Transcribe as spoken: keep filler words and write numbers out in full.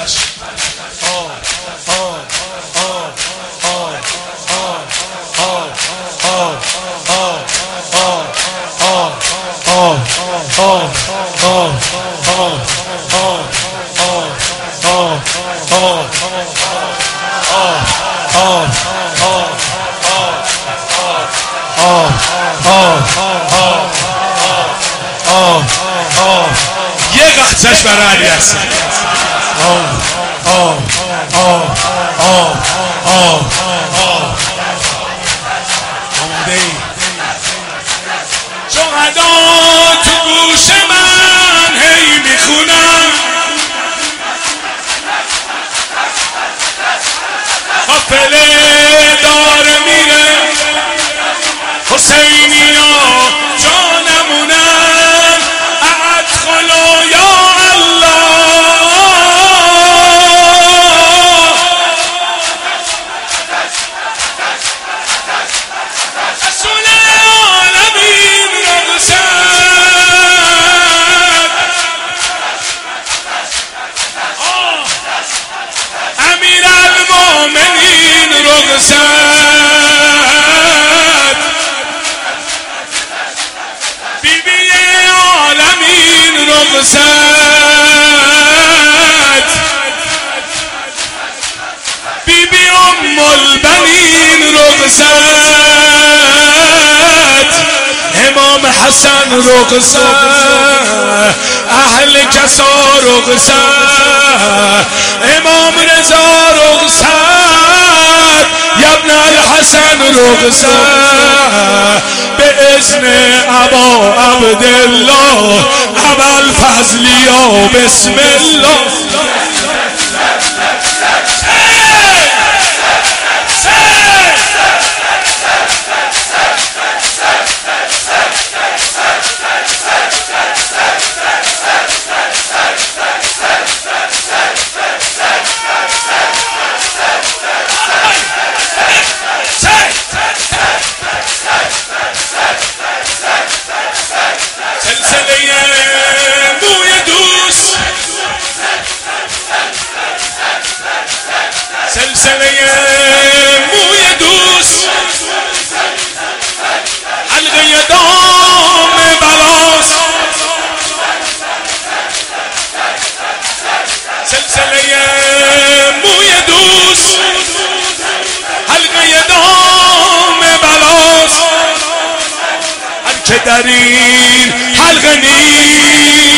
چشم. آه آه آه آه آه آه آه آه آه آه آه آه آه یه قطعش برای علی هست. آه آه آه آه آه آه آمده ای شهدا تو گوش من هی میخونم قافله داره میره حسینی ها جانمونن ادخلوا یا الله رسول العالمین رقصد امیر المؤمنین رقصد رقصد بی بی ام البنین رقصد امام حسن رقصد اهل کسا رقصد امام رضا رقصد ابن الحسن رقصد به اذن ابا عبدالله ابا الفضلیا بسم الله سلسله موی دوست حلقه دام بلاست سلسله موی دوست حلقه دام بلاست هر که در این حلقه نیست